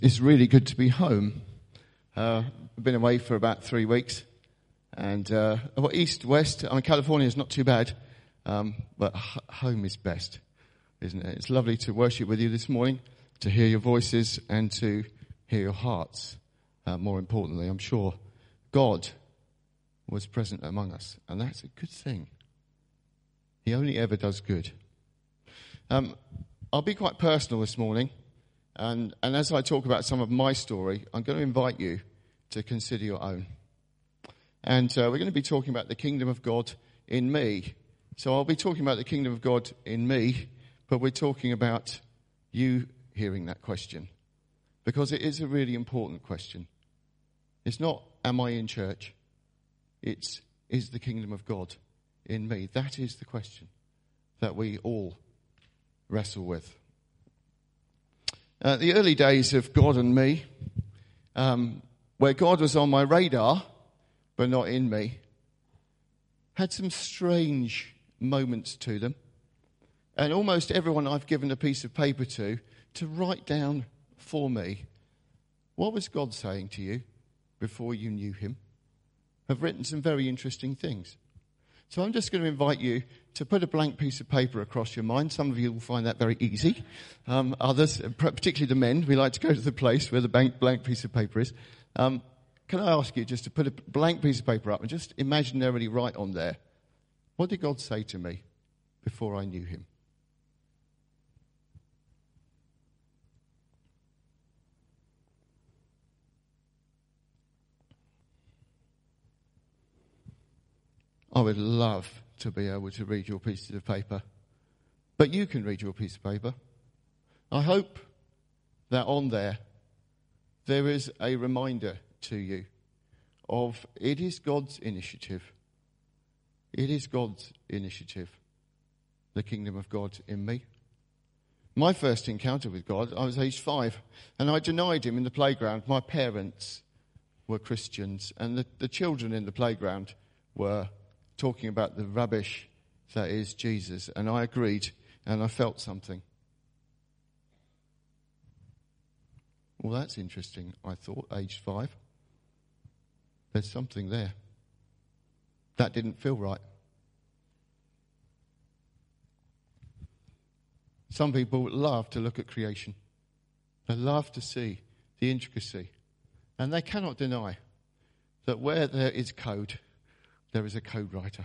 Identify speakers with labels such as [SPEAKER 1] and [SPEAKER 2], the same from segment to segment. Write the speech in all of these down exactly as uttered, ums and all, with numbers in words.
[SPEAKER 1] It's really good to be home. Uh, I've been away for about three weeks. And uh, well, east, west, I mean, California is not too bad. Um, but h- home is best, isn't it? It's lovely to worship with you this morning, to hear your voices and to hear your hearts. Uh, more importantly, I'm sure God was present among us. And that's a good thing. He only ever does good. Um, I'll be quite personal this morning. And, and as I talk about some of my story, I'm going to invite you to consider your own. And uh, we're going to be talking about the kingdom of God in me. So I'll be talking about the kingdom of God in me, but we're talking about you hearing that question. Because it is a really important question. It's not, am I in church? It's, is the kingdom of God in me? That is the question that we all wrestle with. Uh, the early days of God and me, um, where God was on my radar, but not in me, had some strange moments to them. And almost everyone I've given a piece of paper to, to write down for me, what was God saying to you before you knew him, have written some very interesting things. So I'm just going to invite you to put a blank piece of paper across your mind. Some of you will find that very easy. Um, others, particularly the men, we like to go to the place where the blank, blank piece of paper is. Um, can I ask you just to put a blank piece of paper up and just imaginarily write on there, what did God say to me before I knew him? I would love to be able to read your pieces of paper. But you can read your piece of paper. I hope that on there, there is a reminder to you of it is God's initiative. It is God's initiative, the kingdom of God in me. My first encounter with God, I was aged five, and I denied him in the playground. My parents were Christians, and the, the children in the playground were talking about the rubbish that is Jesus, and I agreed, and I felt something. Well, that's interesting, I thought, aged five. There's something there. That didn't feel right. Some people love to look at creation. They love to see the intricacy. And they cannot deny that where there is code, there is a code writer.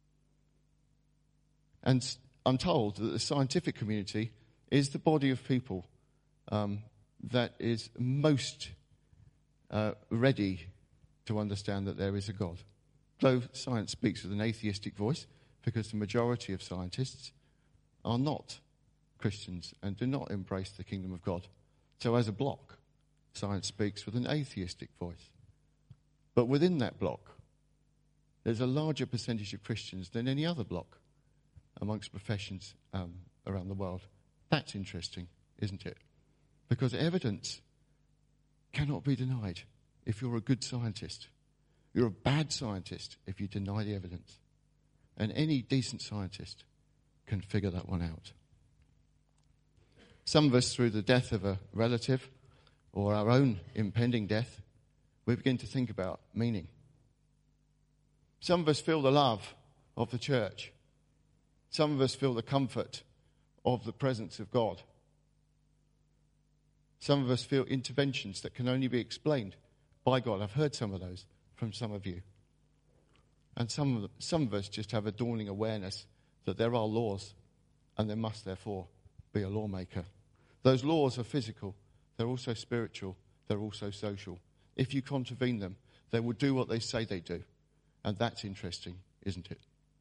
[SPEAKER 1] And I'm told that the scientific community is the body of people um, that is most uh, ready to understand that there is a God. Though science speaks with an atheistic voice, because the majority of scientists are not Christians and do not embrace the kingdom of God. So as a block, science speaks with an atheistic voice. But within that block, there's a larger percentage of Christians than any other block amongst professions um, around the world. That's interesting, isn't it? Because evidence cannot be denied if you're a good scientist. You're a bad scientist if you deny the evidence. And any decent scientist can figure that one out. Some of us, through the death of a relative or our own impending death, we begin to think about meaning. Some of us feel the love of the church. Some of us feel the comfort of the presence of God. Some of us feel interventions that can only be explained by God. I've heard some of those from some of you. And some of, them, some of us just have a dawning awareness that there are laws and there must therefore be a lawmaker. Those laws are physical. They're also spiritual. They're also social. If you contravene them, they will do what they say they do. And that's interesting, isn't it?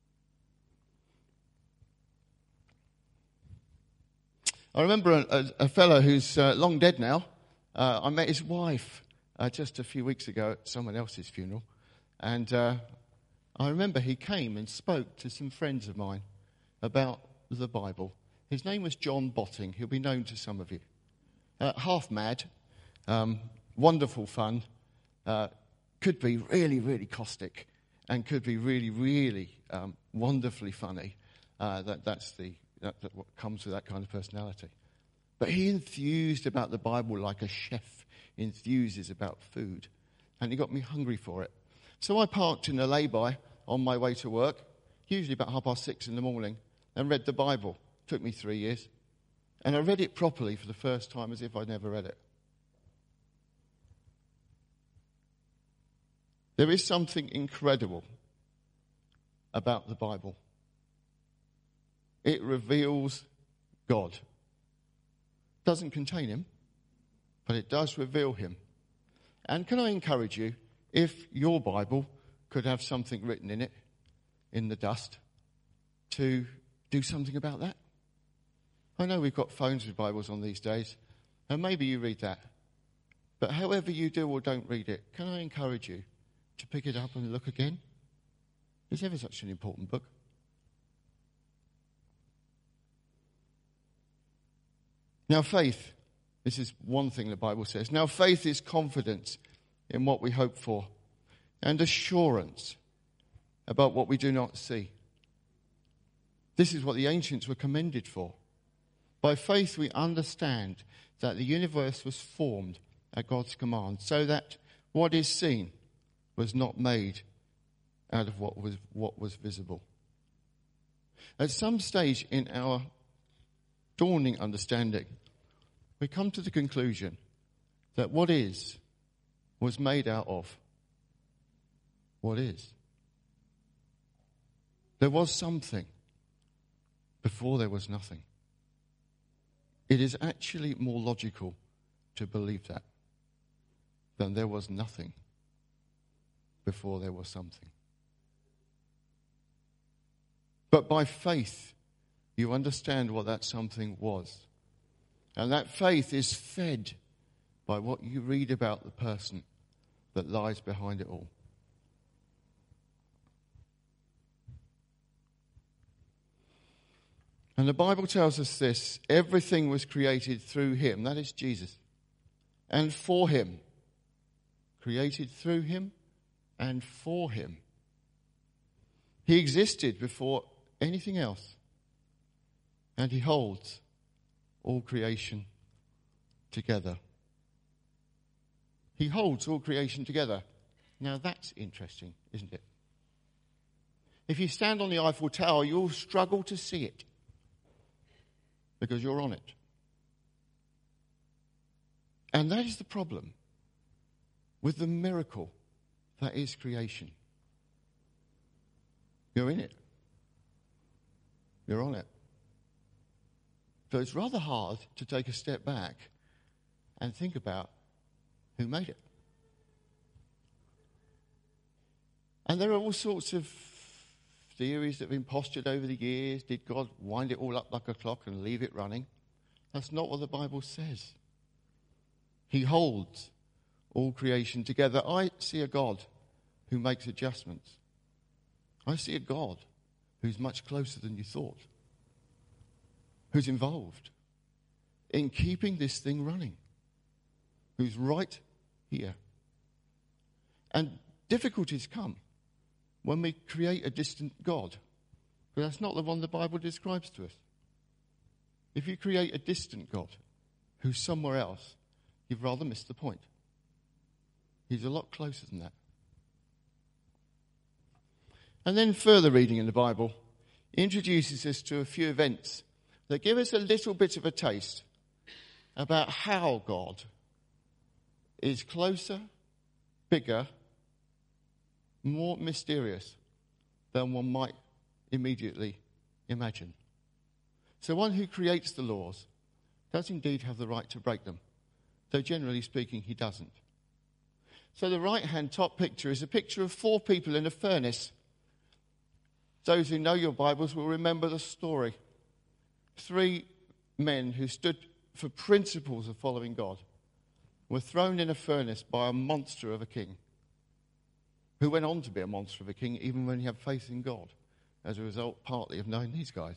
[SPEAKER 1] I remember a, a, a fellow who's uh, long dead now. Uh, I met his wife uh, just a few weeks ago at someone else's funeral. And uh, I remember he came and spoke to some friends of mine about the Bible. His name was John Botting. He'll be known to some of you. Uh, half mad, um, wonderful fun, uh, could be really, really caustic, and could be really, really um, wonderfully funny. Uh, that, that's the that, that what comes with that kind of personality. But he enthused about the Bible like a chef enthuses about food. And he got me hungry for it. So I parked in a lay-by on my way to work, usually about half past six in the morning, and read the Bible. It took me three years. And I read it properly for the first time as if I'd never read it. There is something incredible about the Bible. It reveals God. It doesn't contain him, but it does reveal him. And can I encourage you, if your Bible could have something written in it, in the dust, to do something about that? I know we've got phones with Bibles on these days, and maybe you read that. But however you do or don't read it, can I encourage you to pick it up and look again? It's ever such an important book. Now faith, this is one thing the Bible says. Now faith is confidence in what we hope for and assurance about what we do not see. This is what the ancients were commended for. By faith we understand that the universe was formed at God's command, so that what is seen was not made out of what was what was visible. At some stage in our dawning understanding, we come to the conclusion that what is was made out of what is. There was something before there was nothing. It is actually more logical to believe that than there was nothing before there was something. But by faith, you understand what that something was. And that faith is fed by what you read about the person that lies behind it all. And the Bible tells us this: everything was created through him, that is Jesus, and for him. Created through him and for him. He existed before anything else, and he holds all creation together. He holds all creation together. Now that's interesting, isn't it? If you stand on the Eiffel Tower, you'll struggle to see it because you're on it. And that is the problem with the miracle that is creation. You're in it. You're on it. So it's rather hard to take a step back and think about who made it. And there are all sorts of theories that have been postured over the years. Did God wind it all up like a clock and leave it running? That's not what the Bible says. He holds all creation together. I see a God who makes adjustments. I see a God who's much closer than you thought, who's involved in keeping this thing running, who's right here. And difficulties come when we create a distant God, but that's not the one the Bible describes to us. If you create a distant God who's somewhere else, you've rather missed the point. He's a lot closer than that. And then further reading in the Bible introduces us to a few events that give us a little bit of a taste about how God is closer, bigger, more mysterious than one might immediately imagine. So one who creates the laws does indeed have the right to break them, though generally speaking he doesn't. So the right-hand top picture is a picture of four people in a furnace. Those who know your Bibles will remember the story. Three men who stood for principles of following God were thrown in a furnace by a monster of a king, who went on to be a monster of a king even when he had faith in God, as a result partly of knowing these guys.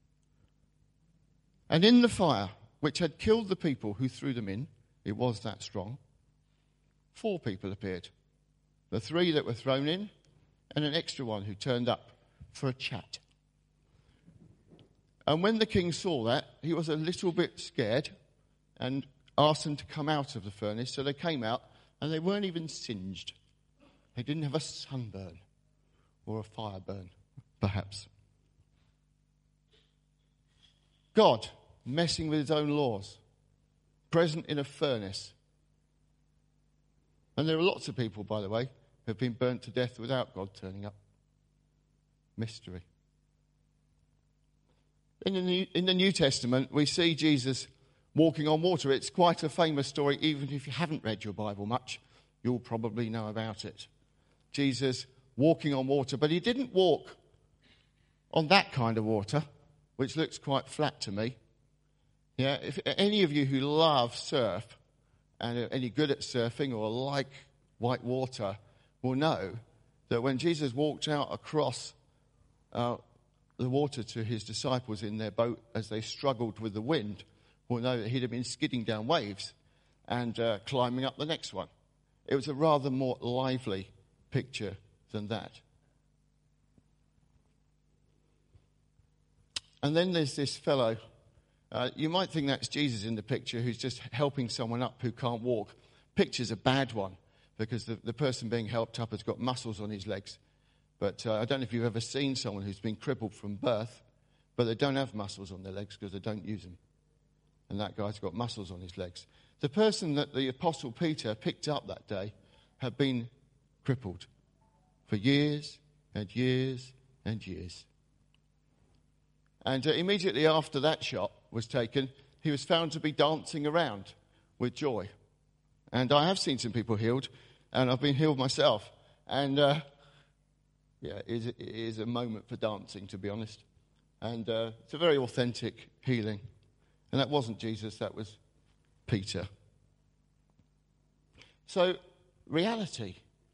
[SPEAKER 1] And in the fire, which had killed the people who threw them in, it was that strong, four people appeared. The three that were thrown in, and an extra one who turned up for a chat. And when the king saw that, he was a little bit scared, and asked them to come out of the furnace. So they came out, and they weren't even singed. They didn't have a sunburn or a fire burn, perhaps. God messing with his own laws, present in a furnace. And there are lots of people, by the way, who have been burnt to death without God turning up. Mystery. In the New, in the New Testament, we see Jesus walking on water. It's quite a famous story. Even if you haven't read your Bible much, you'll probably know about it. Jesus walking on water, but he didn't walk on that kind of water, which looks quite flat to me. Yeah, if any of you who love surf and are any good at surfing or like white water will know that when Jesus walked out across uh, the water to his disciples in their boat as they struggled with the wind, will know that he'd have been skidding down waves and uh, climbing up the next one. It was a rather more lively picture than that. And then there's this fellow, uh, you might think that's Jesus in the picture, who's just helping someone up who can't walk. Picture's a bad one, because the, the person being helped up has got muscles on his legs. But uh, I don't know if you've ever seen someone who's been crippled from birth, but they don't have muscles on their legs because they don't use them. And that guy's got muscles on his legs. The person that the Apostle Peter picked up that day had been crippled for years and years and years. And uh, immediately after that shot was taken, he was found to be dancing around with joy. And I have seen some people healed, and I've been healed myself. And uh, yeah, it is, it is a moment for dancing, to be honest. And uh, it's a very authentic healing. And that wasn't Jesus, that was Peter. So, reality.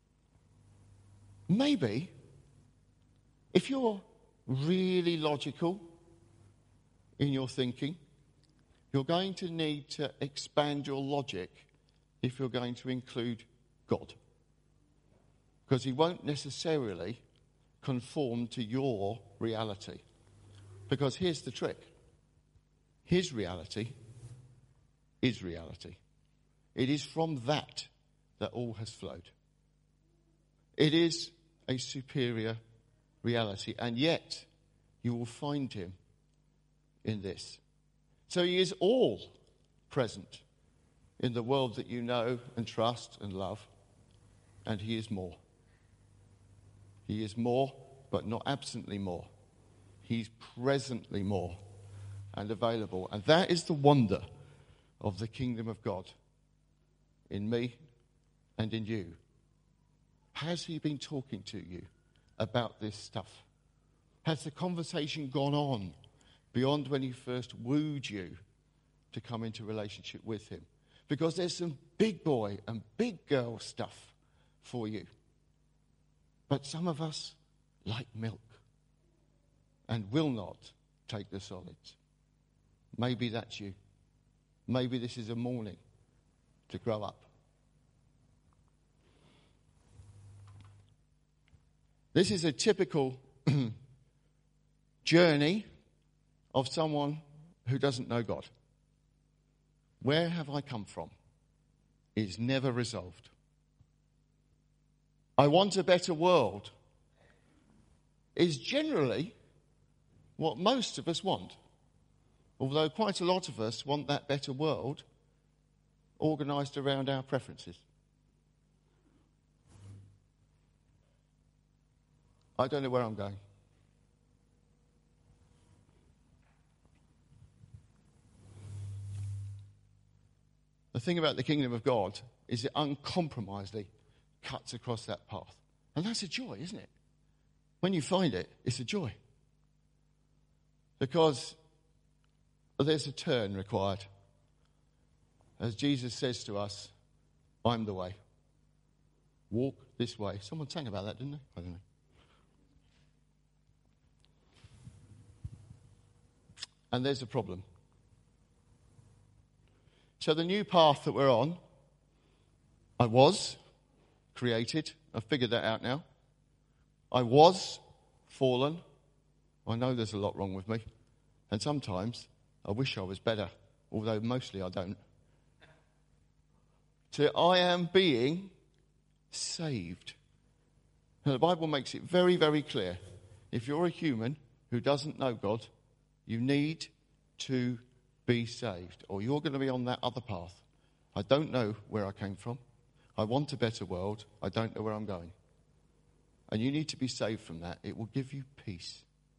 [SPEAKER 1] Maybe, if you're really logical in your thinking, you're going to need to expand your logic if you're going to include God. Because he won't necessarily conform to your reality. Because here's the trick. His reality is reality. It is from that that all has flowed. It is a superior reality, and yet you will find him in this. So he is all present in the world that you know and trust and love, and he is more. He is more, but not absently more. He's presently more and available. And that is the wonder of the kingdom of God in me and in you. Has he been talking to you about this stuff? Has the conversation gone on beyond when he first wooed you to come into relationship with him? Because there's some big boy and big girl stuff for you. But some of us like milk and will not take the solids. Maybe that's you. Maybe this is a morning to grow up. This is a typical journey of someone who doesn't know God. Where have I come from? Is never resolved. I want a better world is generally what most of us want. Although quite a lot of us want that better world organised around our preferences. I don't know where I'm going. The thing about the kingdom of God is it uncompromisedly cuts across that path. And that's a joy, isn't it? When you find it, it's a joy. Because there's a turn required. As Jesus says to us, I'm the way. Walk this way. Someone sang about that, didn't they? I don't know. And there's a problem. So the new path that we're on, I was created. I've figured that out now. I was fallen. I know there's a lot wrong with me. And sometimes I wish I was better, although mostly I don't. to I am being saved. Now, the Bible makes it very, very clear. If you're a human who doesn't know God, you need to be saved, or you're going to be on that other path. I don't know where I came from. I want a better world. I don't know where I'm going. And you need to be saved from that. It will give you peace.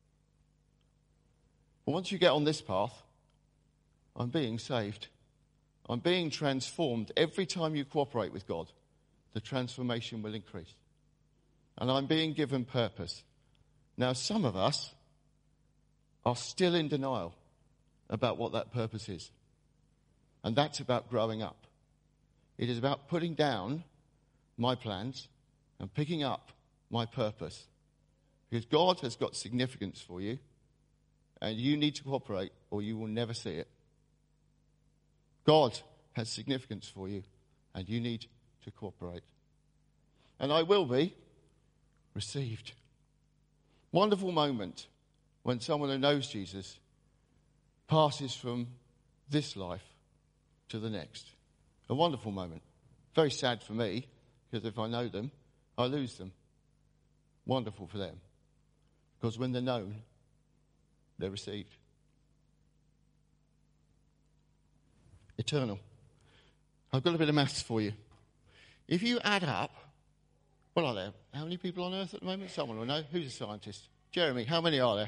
[SPEAKER 1] But once you get on this path, I'm being saved. I'm being transformed. Every time you cooperate with God, the transformation will increase. And I'm being given purpose. Now, some of us are still in denial about what that purpose is. And that's about growing up. It is about putting down my plans and picking up my purpose. Because God has got significance for you, and you need to cooperate or you will never see it. God has significance for you, and you need to cooperate. And I will be received. Wonderful moment when someone who knows Jesus passes from this life to the next. A wonderful moment. Very sad for me, because if I know them, I lose them. Wonderful for them. Because when they're known, they're received. Eternal. I've got a bit of maths for you. If you add up, what are there? How many people on earth at the moment? Someone will know. Who's a scientist? Jeremy, how many are there?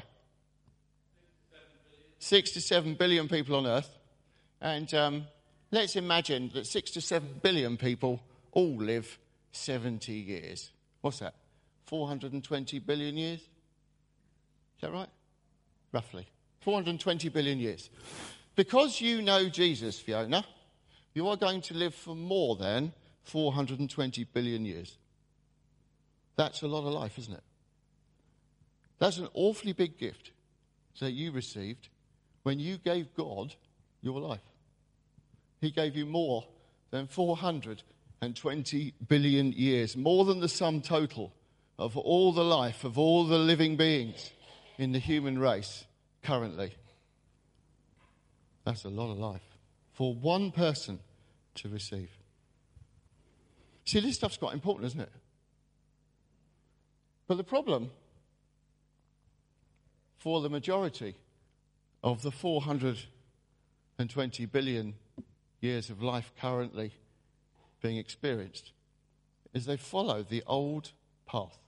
[SPEAKER 1] Six to seven billion people on earth. And um, let's imagine that six to seven billion people all live seventy years. What's that? four hundred twenty billion years? Is that right? Roughly. four hundred twenty billion years. Because you know Jesus, Fiona, you are going to live for more than four hundred twenty billion years. That's a lot of life, isn't it? That's an awfully big gift that you received when you gave God your life. He gave you more than four hundred twenty billion years, more than the sum total of all the life of all the living beings in the human race currently. That's a lot of life for one person to receive. See, this stuff's quite important, isn't it? But the problem for the majority of the four hundred twenty billion years of life currently being experienced is they follow the old path.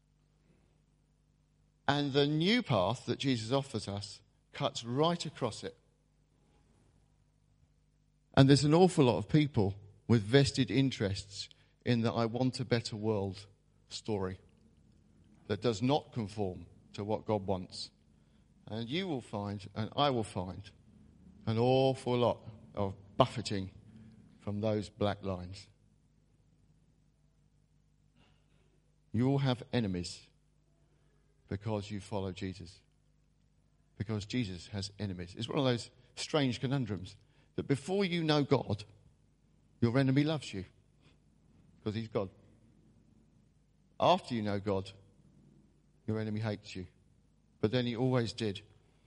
[SPEAKER 1] And the new path that Jesus offers us cuts right across it. And there's an awful lot of people with vested interests in the I want a better world story that does not conform to what God wants. And you will find, and I will find, an awful lot of buffeting from those black lines. You will have enemies because you follow Jesus. Because Jesus has enemies. It's one of those strange conundrums that before you know God, your enemy loves you because he's God. After you know God, your enemy hates you. But then he always did.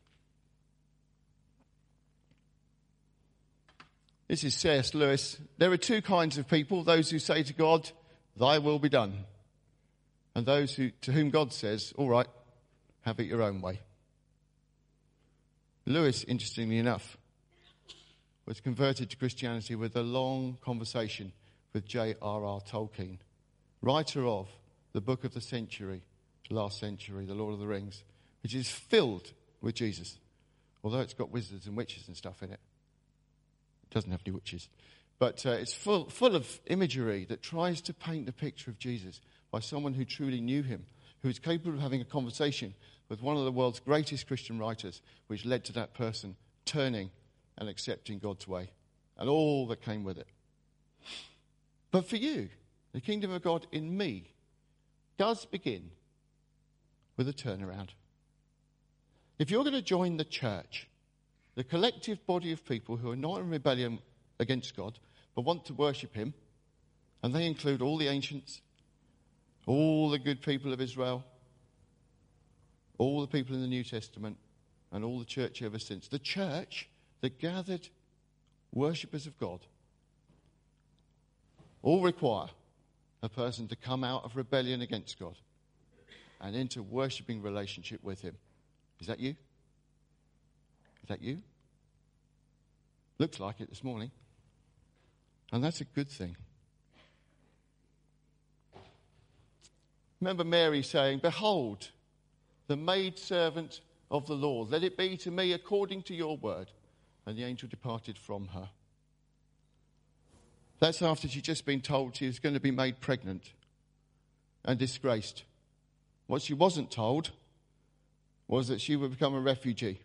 [SPEAKER 1] This is C S Lewis. There are two kinds of people, those who say to God, thy will be done. And those who, to whom God says, all right, have it your own way. Lewis, interestingly enough, was converted to Christianity with a long conversation with J R R Tolkien, writer of the book of the century, last century, The Lord of the Rings, which is filled with Jesus, although it's got wizards and witches and stuff in it. It doesn't have any witches. But uh, it's full, full of imagery that tries to paint the picture of Jesus by someone who truly knew him, who is capable of having a conversation with one of the world's greatest Christian writers, which led to that person turning and accepting God's way, and all that came with it. But for you, the kingdom of God in me does begin with a turnaround. If you're going to join the church, the collective body of people who are not in rebellion against God, but want to worship him, and they include all the ancients, all the good people of Israel, all the people in the New Testament, and all the church ever since. The church, the gathered worshippers of God, all require a person to come out of rebellion against God and into worshipping relationship with him. Is that you? Is that you? Looks like it this morning. And that's a good thing. Remember Mary saying, "Behold, the maidservant of the Lord, let it be to me according to your word." And the angel departed from her. That's after she'd just been told she was going to be made pregnant and disgraced. What she wasn't told was that she would become a refugee.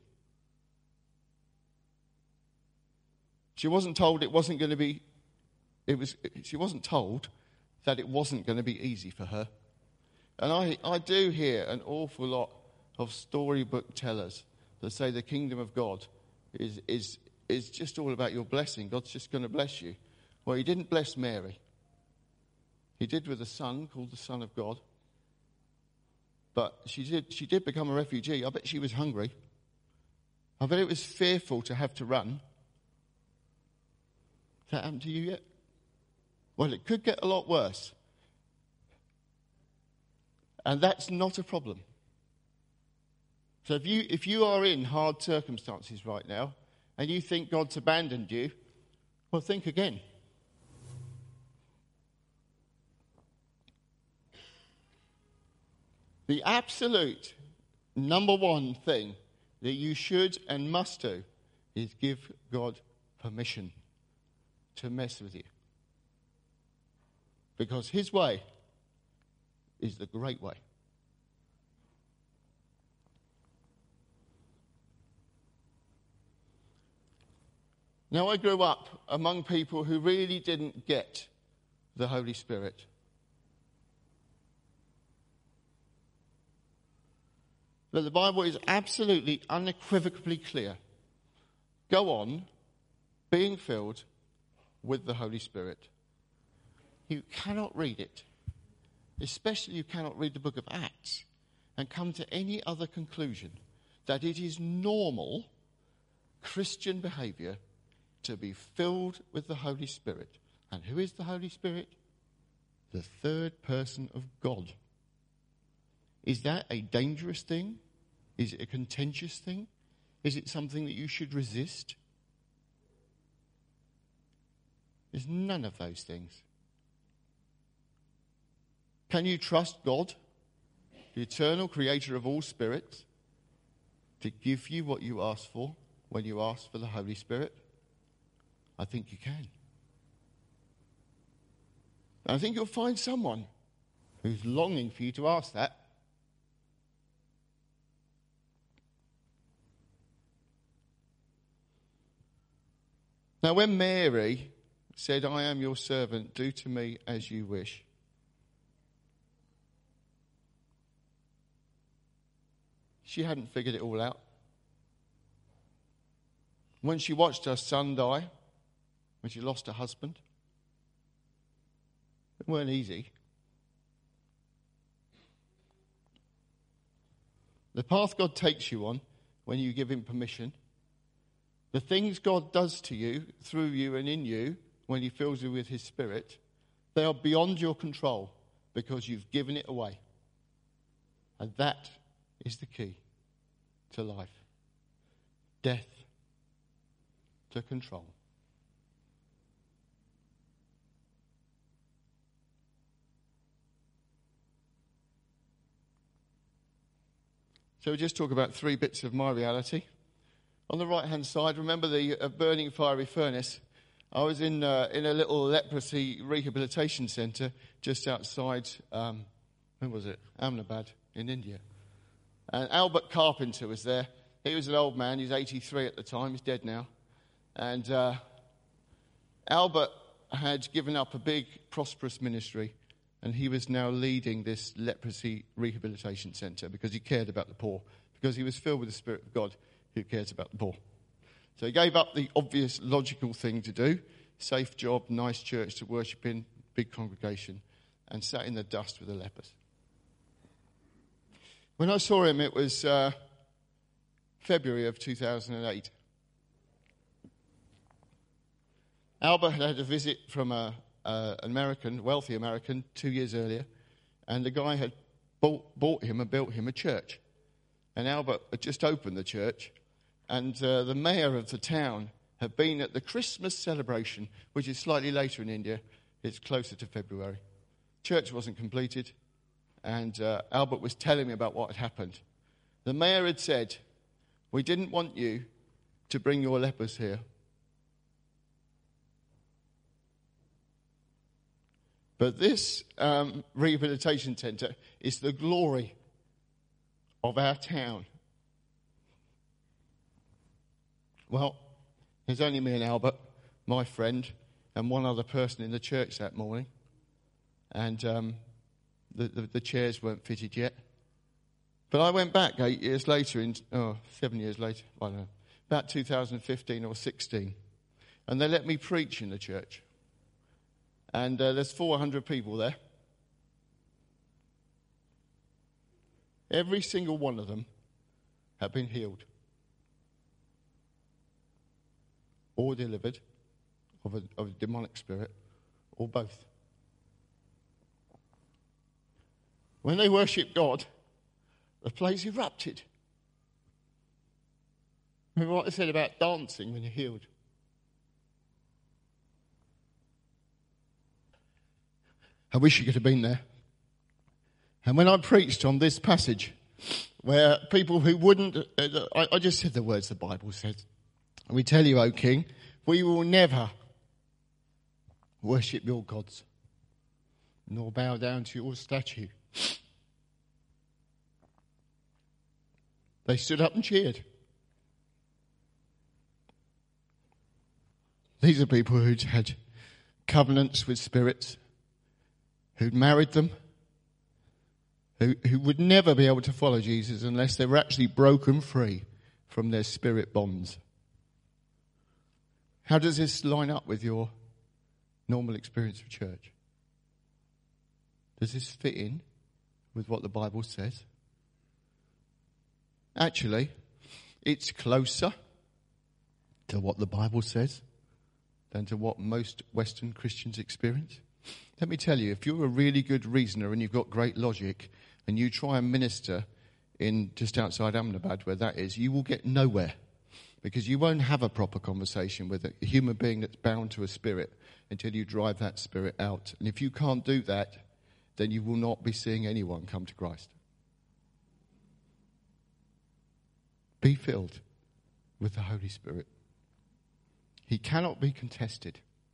[SPEAKER 1] She wasn't told it wasn't going to be, it was, she wasn't told that it wasn't going to be easy for her. And I, I do hear an awful lot of storybook tellers that say the kingdom of God is, is, is just all about your blessing. God's just going to bless you. Well, he didn't bless Mary. He did with a son called the Son of God. But she did, she did become a refugee. I bet she was hungry. I bet it was fearful to have to run. Has that happened to you yet? Well, it could get a lot worse. And that's not a problem. So if you if you are in hard circumstances right now and you think God's abandoned you, well, think again. The absolute number one thing that you should and must do is give God permission to mess with you. Because his way is the great way. Now, I grew up among people who really didn't get the Holy Spirit. But the Bible is absolutely unequivocally clear. Go on being filled with the Holy Spirit. You cannot read it, especially you cannot read the book of Acts, and come to any other conclusion that it is normal Christian behavior to be filled with the Holy Spirit. And who is the Holy Spirit? The third person of God. Is that a dangerous thing? Is it a contentious thing? Is it something that you should resist? There's none of those things. Can you trust God, the eternal creator of all spirits, to give you what you ask for when you ask for the Holy Spirit? I think you can. And I think you'll find someone who's longing for you to ask that. Now, when Mary said, "I am your servant, do to me as you wish," she hadn't figured it all out. When she watched her son die, when she lost her husband, it weren't easy. The path God takes you on when you give him permission, the things God does to you, through you and in you, when he fills you with his Spirit, they are beyond your control because you've given it away. And that is the key to life. Death to control. So we just talk about three bits of my reality. On the right-hand side, remember the uh, burning fiery furnace? I was in uh, in a little leprosy rehabilitation centre just outside, um, when was it? Ahmedabad in India. And Albert Carpenter was there. He was an old man. He was eighty-three at the time. He's dead now. And uh, Albert had given up a big, prosperous ministry, and he was now leading this leprosy rehabilitation centre because he cared about the poor, because he was filled with the Spirit of God who cares about the poor. So he gave up the obvious, logical thing to do, safe job, nice church to worship in, big congregation, and sat in the dust with the lepers. When I saw him, it was uh, February of two thousand eight. Albert had had a visit from a, uh, an American, wealthy American, two years earlier, and the guy had bought, bought him and built him a church. And Albert had just opened the church, and uh, the mayor of the town had been at the Christmas celebration, which is slightly later in India. It's closer to February. Church wasn't completed, and uh, Albert was telling me about what had happened. The mayor had said, "We didn't want you to bring your lepers here. But this um, rehabilitation centre is the glory of our town." Well, there's only me and Albert, my friend, and one other person in the church that morning. And um, the, the, the chairs weren't fitted yet. But I went back eight years later, in, oh, seven years later, I don't know, about two thousand fifteen or sixteen. And they let me preach in the church. And uh, there's four hundred people there. Every single one of them have been healed or delivered of a, of a demonic spirit, or both. When they worship God, the place erupted. Remember what I said about dancing when you're healed? I wish you could have been there. And when I preached on this passage, where people who wouldn't, uh, I, I just said the words the Bible says. And we tell you, O King, we will never worship your gods, nor bow down to your statue. They stood up and cheered. These are people who'd had covenants with spirits, who'd married them, who, who would never be able to follow Jesus unless they were actually broken free from their spirit bonds. How does this line up with your normal experience of church? Does this fit in with what the Bible says? Actually, it's closer to what the Bible says than to what most Western Christians experience. Let me tell you, if you're a really good reasoner and you've got great logic and you try and minister in just outside Ahmedabad, where that is, you will get nowhere, because you won't have a proper conversation with a human being that's bound to a spirit until you drive that spirit out. And if you can't do that, then you will not be seeing anyone come to Christ. Be filled with the Holy Spirit. He cannot be contested.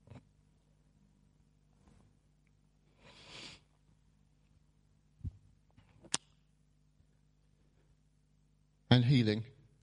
[SPEAKER 1] And healing.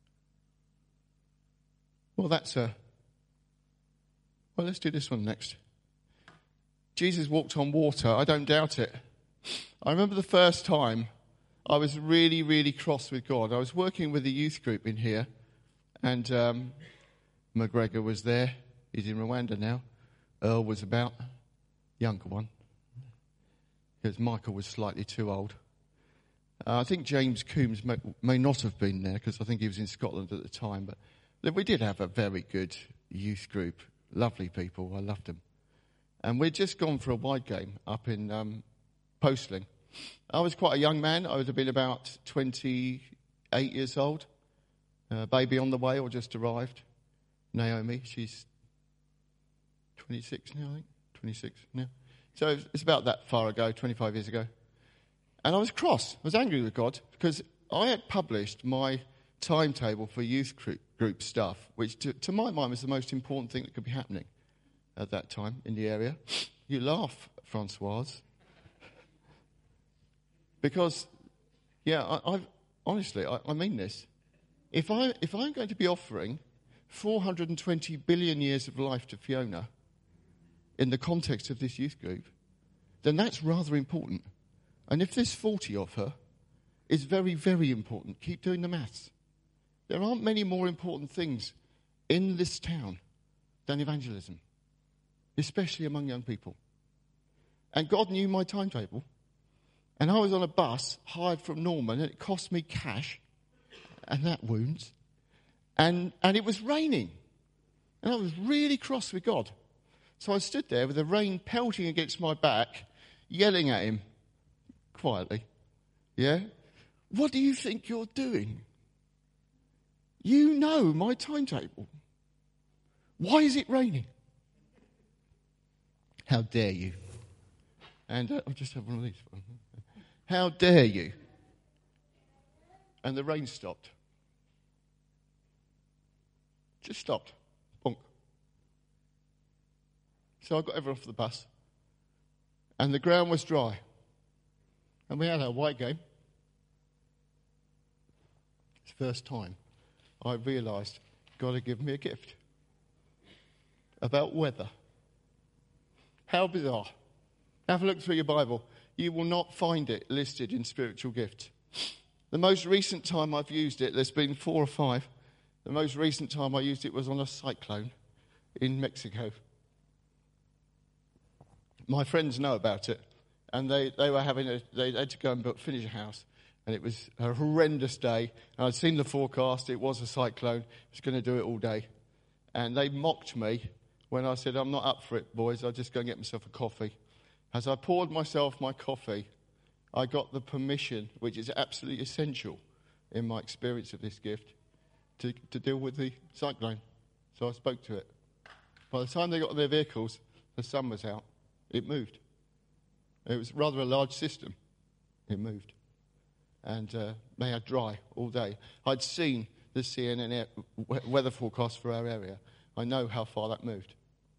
[SPEAKER 1] Well, that's a... Well, let's do this one next. Jesus walked on water. I don't doubt it. I remember the first time I was really, really cross with God. I was working with a youth group in here, and um, McGregor was there. He's in Rwanda now. Earl was about, younger one, because Michael was slightly too old. Uh, I think James Coombs may, may not have been there, because I think he was in Scotland at the time. But we did have a very good youth group. Lovely people. I loved them. And we'd just gone for a wide game up in um, Postling. I was quite a young man. I would have been about twenty-eight years old. Uh, baby on the way, or just arrived. Naomi, she's twenty-six now, I think. twenty-six now. So it's about that far ago, twenty-five years ago. And I was cross. I was angry with God because I had published my timetable for youth group, group stuff, which to, to my mind was the most important thing that could be happening at that time in the area. You laugh, Francoise. Because, yeah, I, I've, honestly, I, I mean this. If, I, if I'm going to be offering four hundred twenty billion years of life to Fiona in the context of this youth group, then that's rather important. And if there's forty of her, it's very, very important. Keep doing the maths. There aren't many more important things in this town than evangelism, especially among young people. And God knew my timetable. And I was on a bus hired from Norman, and it cost me cash, and that wounds. And and it was raining. And I was really cross with God. So I stood there with the rain pelting against my back, yelling at him quietly. Yeah? What do you think you're doing? You know my timetable. Why is it raining? How dare you? And uh, I'll just have one of these. How dare you? And the rain stopped. Just stopped. Bonk. So I got everyone off the bus. And the ground was dry. And we had our white game. It's the first time I realised God had given me a gift about weather. How bizarre. Have a look through your Bible. You will not find it listed in spiritual gifts. The most recent time I've used it, there's been four or five. The most recent time I used it was on a cyclone in Mexico. My friends know about it, and they, they were having a, they had to go and build, finish a house, and it was a horrendous day. And I'd seen the forecast, it was a cyclone, it was going to do it all day. And they mocked me when I said, I'm not up for it, boys, I'll just go and get myself a coffee. As I poured myself my coffee, I got the permission, which is absolutely essential in my experience of this gift, to, to deal with the cyclone. So I spoke to it. By the time they got on their vehicles, the sun was out. It moved. It was rather a large system. It moved. And uh, they had dry all day. I'd seen the C N N air, weather forecast for our area. I know how far that moved.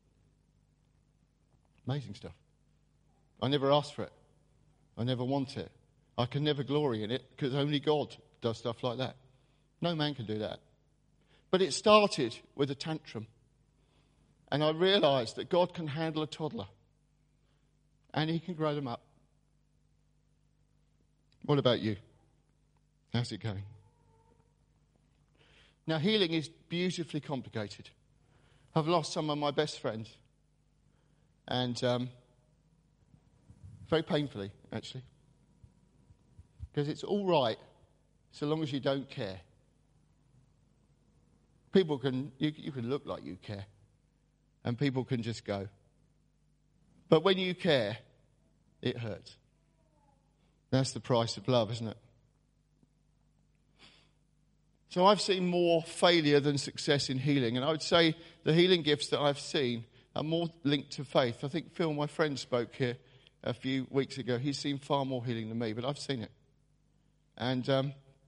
[SPEAKER 1] Amazing stuff. I never asked for it. I never want it. I can never glory in it because only God does stuff like that. No man can do that. But it started with a tantrum. And I realised that God can handle a toddler. And he can grow them up. What about you? How's it going? Now, healing is beautifully complicated. I've lost some of my best friends. And um, very painfully, actually. Because it's all right so long as you don't care. People can, you, you can look like you care. And people can just go. But when you care, it hurts. That's the price of love, isn't it? So I've seen more failure than success in healing. And I would say the healing gifts that I've seen are more linked to faith. I think Phil, my friend, spoke here a few weeks ago. He's seen far more healing than me, but I've seen it. And um,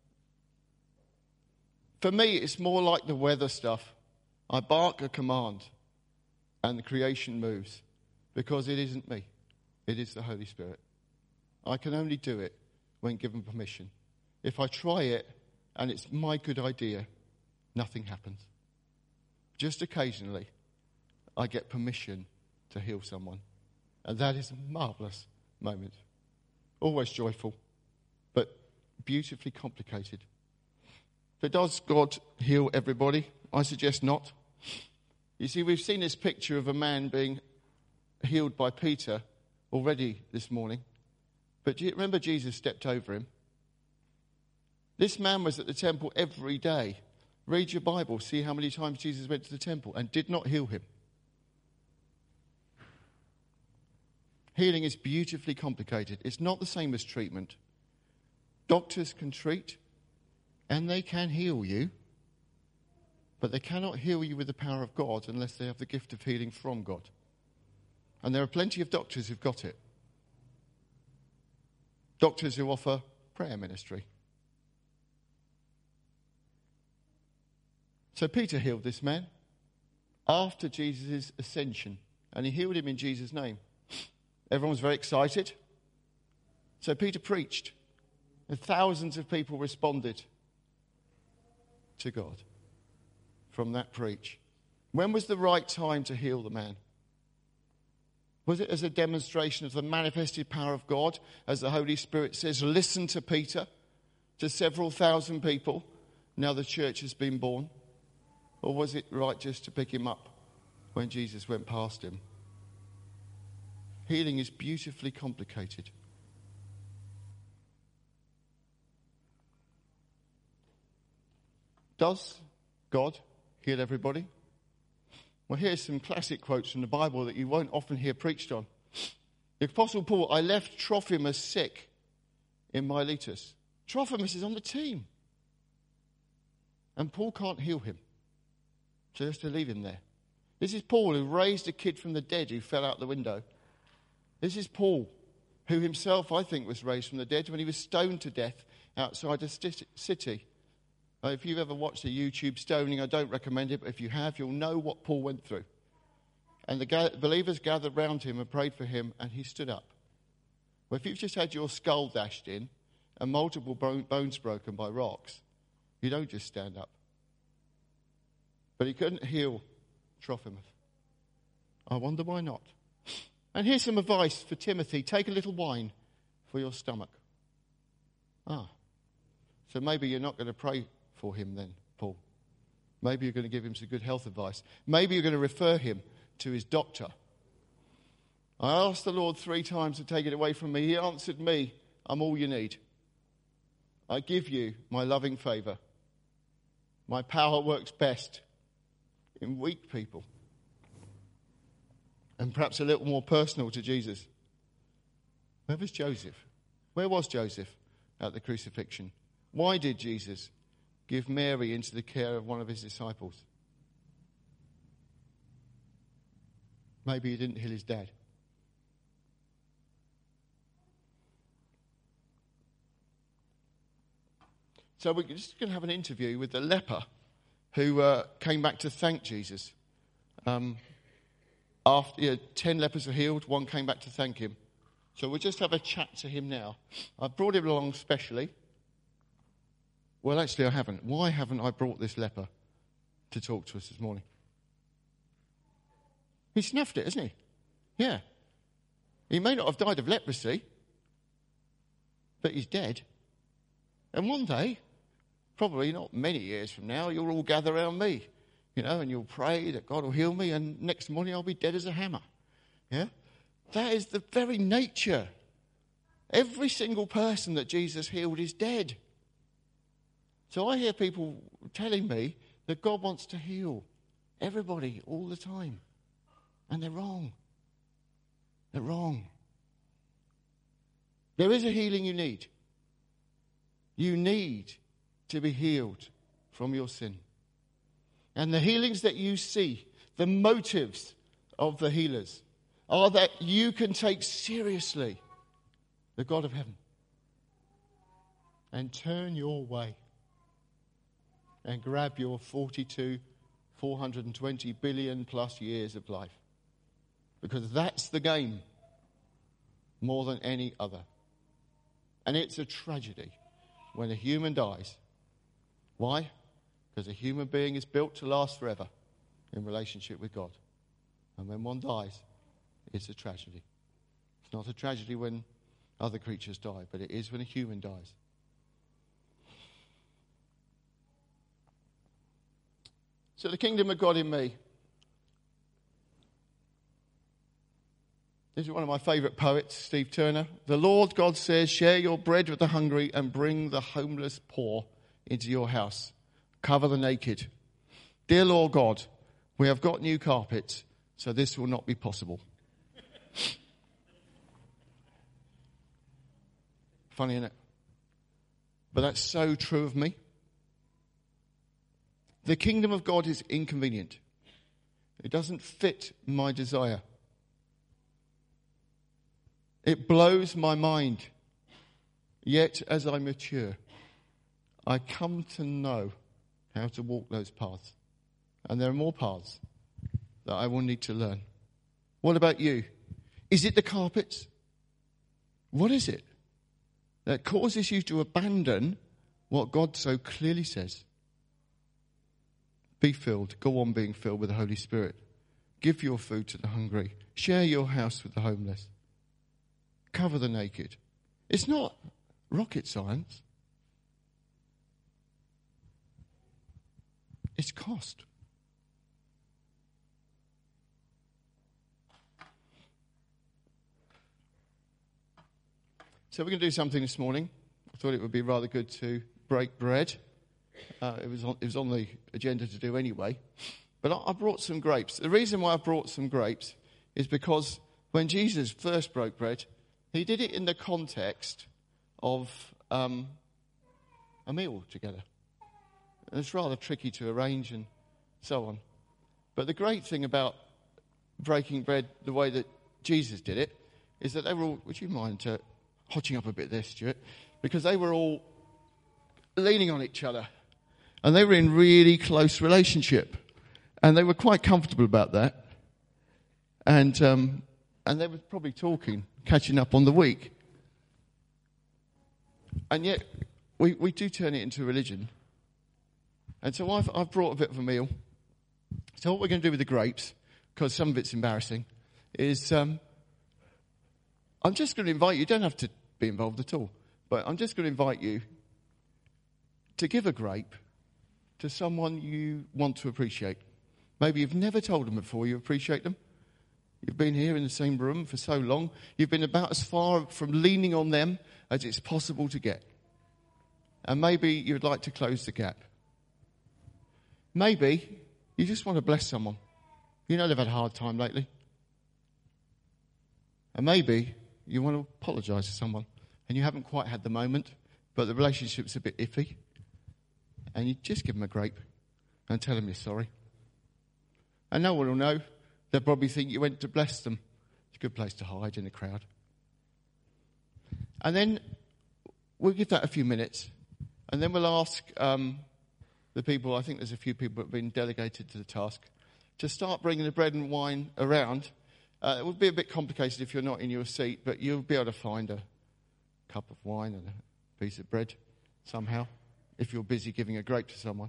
[SPEAKER 1] for me, it's more like the weather stuff. I bark a command, and the creation moves. Because it isn't me. It is the Holy Spirit. I can only do it when given permission. If I try it and it's my good idea, nothing happens. Just occasionally, I get permission to heal someone. And that is a marvellous moment. Always joyful, but beautifully complicated. But does God heal everybody? I suggest not. You see, we've seen this picture of a man being healed by Peter already this morning. But do you remember Jesus stepped over him? This man was at the temple every day. Read your Bible, see how many times Jesus went to the temple and did not heal him. Healing is beautifully complicated. It's not the same as treatment. Doctors can treat and they can heal you, but they cannot heal you with the power of God unless they have the gift of healing from God. And there are plenty of doctors who've got it. Doctors who offer prayer ministry. So Peter healed this man after Jesus' ascension. And he healed him in Jesus' name. Everyone was very excited. So Peter preached. And thousands of people responded to God from that preach. When was the right time to heal the man? Was it as a demonstration of the manifested power of God, as the Holy Spirit says, listen to Peter, to several thousand people, now the church has been born? Or was it right just to pick him up when Jesus went past him? Healing is beautifully complicated. Does God heal everybody? Well, here's some classic quotes from the Bible that you won't often hear preached on. The Apostle Paul, I left Trophimus sick in Miletus. Trophimus is on the team. And Paul can't heal him. So he has to leave him there. This is Paul who raised a kid from the dead who fell out the window. This is Paul who himself, I think, was raised from the dead when he was stoned to death outside a city. Uh, if you've ever watched a YouTube stoning, I don't recommend it, but if you have, you'll know what Paul went through. And the ga- believers gathered round him and prayed for him, and he stood up. Well, if you've just had your skull dashed in and multiple bone- bones broken by rocks, you don't just stand up. But he couldn't heal Trophimus. I wonder why not. And here's some advice for Timothy. Take a little wine for your stomach. Ah, so maybe you're not going to pray for him then, Paul. Maybe you're going to give him some good health advice. Maybe you're going to refer him to his doctor. I asked the Lord three times to take it away from me. He answered me, I'm all you need. I give you my loving favour. My power works best in weak people. And perhaps a little more personal to Jesus. Where was Joseph? Where was Joseph at the crucifixion? Why did Jesus give Mary into the care of one of his disciples? Maybe he didn't heal his dad. So we're just going to have an interview with the leper who uh, came back to thank Jesus. Um, after you know, ten lepers were healed, one came back to thank him. So we'll just have a chat to him now. I've brought him along specially. Well, actually, I haven't. Why haven't I brought this leper to talk to us this morning? He snuffed it, hasn't he? Yeah. He may not have died of leprosy, but he's dead. And one day, probably not many years from now, you'll all gather around me, you know, and you'll pray that God will heal me, and next morning I'll be dead as a hammer. Yeah? That is the very nature. Every single person that Jesus healed is dead. So I hear people telling me that God wants to heal everybody all the time. And they're wrong. They're wrong. There is a healing you need. You need to be healed from your sin. And the healings that you see, the motives of the healers, are that you can take seriously the God of heaven and turn your way and grab your forty-two, four hundred twenty billion plus years of life. Because that's the game more than any other. And it's a tragedy when a human dies. Why? Because a human being is built to last forever in relationship with God. And when one dies, it's a tragedy. It's not a tragedy when other creatures die, but it is when a human dies. So the kingdom of God in me. This is one of my favourite poets, Steve Turner. The Lord God says, share your bread with the hungry and bring the homeless poor into your house. Cover the naked. Dear Lord God, we have got new carpets, so this will not be possible. Funny, isn't it? But that's so true of me. The kingdom of God is inconvenient. It doesn't fit my desire. It blows my mind. Yet, as I mature, I come to know how to walk those paths. And there are more paths that I will need to learn. What about you? Is it the carpets? What is it that causes you to abandon what God so clearly says? Be filled. Go on being filled with the Holy Spirit. Give your food to the hungry. Share your house with the homeless. Cover the naked. It's not rocket science. It's cost. So we're going to do something this morning. I thought it would be rather good to break bread. Uh, it was on, it was on the agenda to do anyway. But I, I brought some grapes. The reason why I brought some grapes is because when Jesus first broke bread, he did it in the context of um, a meal together. And it's rather tricky to arrange and so on. But the great thing about breaking bread the way that Jesus did it is that they were all, would you mind uh, hotching up a bit there, Stuart? Because they were all leaning on each other. And they were in really close relationship. And they were quite comfortable about that. And um, and they were probably talking, catching up on the week. And yet, we, we do turn it into religion. And so I've, I've brought a bit of a meal. So what we're going to do with the grapes, because some of it's embarrassing, is um, I'm just going to invite you, you don't have to be involved at all, but I'm just going to invite you to give a grape to someone you want to appreciate. Maybe you've never told them before you appreciate them. You've been here in the same room for so long. You've been about as far from leaning on them as it's possible to get. And maybe you'd like to close the gap. Maybe you just want to bless someone. You know they've had a hard time lately. And maybe you want to apologise to someone and you haven't quite had the moment, but the relationship's a bit iffy. And you just give them a grape and tell them you're sorry. And no one will know. They'll probably think you went to bless them. It's a good place to hide in the crowd. And then we'll give that a few minutes. And then we'll ask um, the people, I think there's a few people that have been delegated to the task, to start bringing the bread and wine around. Uh, it would be a bit complicated if you're not in your seat, but you'll be able to find a cup of wine and a piece of bread somehow, if you're busy giving a grape to someone.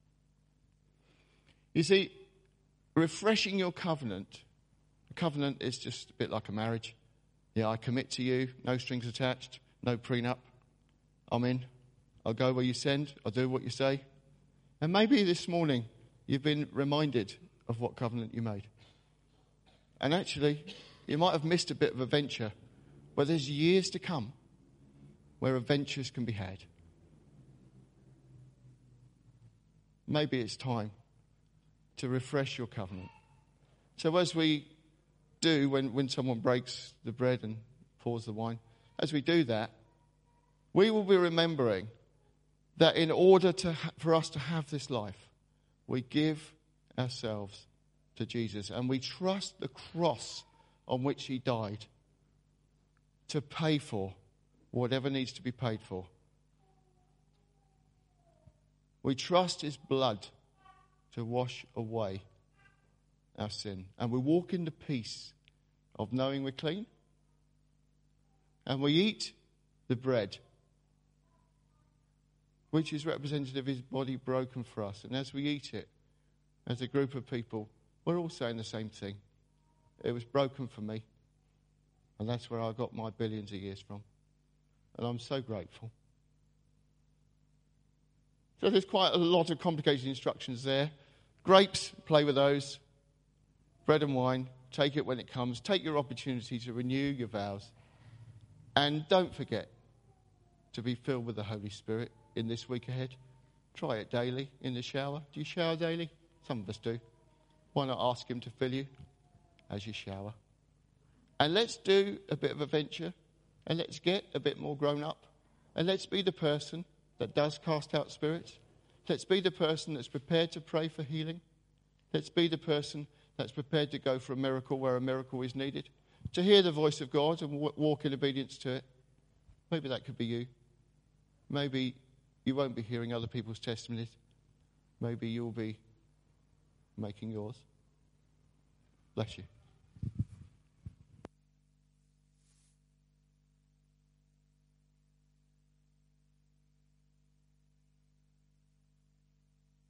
[SPEAKER 1] You see, refreshing your covenant, a covenant is just a bit like a marriage. Yeah, I commit to you, no strings attached, no prenup. I'm in. I'll go where you send. I'll do what you say. And maybe this morning you've been reminded of what covenant you made. And actually, you might have missed a bit of a venture, but there's years to come where adventures can be had. Maybe it's time to refresh your covenant. So as we do when, when someone breaks the bread and pours the wine, as we do that, we will be remembering that in order to ha- for us to have this life, we give ourselves to Jesus and we trust the cross on which he died to pay for whatever needs to be paid for. We trust his blood to wash away our sin. And we walk in the peace of knowing we're clean. And we eat the bread, which is representative of his body broken for us. And as we eat it, as a group of people, we're all saying the same thing. It was broken for me. And that's where I got my billions of years from. And I'm so grateful. So there's quite a lot of complicated instructions there. Grapes, play with those. Bread and wine, take it when it comes. Take your opportunity to renew your vows. And don't forget to be filled with the Holy Spirit in this week ahead. Try it daily in the shower. Do you shower daily? Some of us do. Why not ask him to fill you as you shower? And let's do a bit of a venture. And let's get a bit more grown up. And let's be the person that does cast out spirits. Let's be the person that's prepared to pray for healing. Let's be the person that's prepared to go for a miracle where a miracle is needed. To hear the voice of God and w- walk in obedience to it. Maybe that could be you. Maybe you won't be hearing other people's testimonies. Maybe you'll be making yours. Bless you.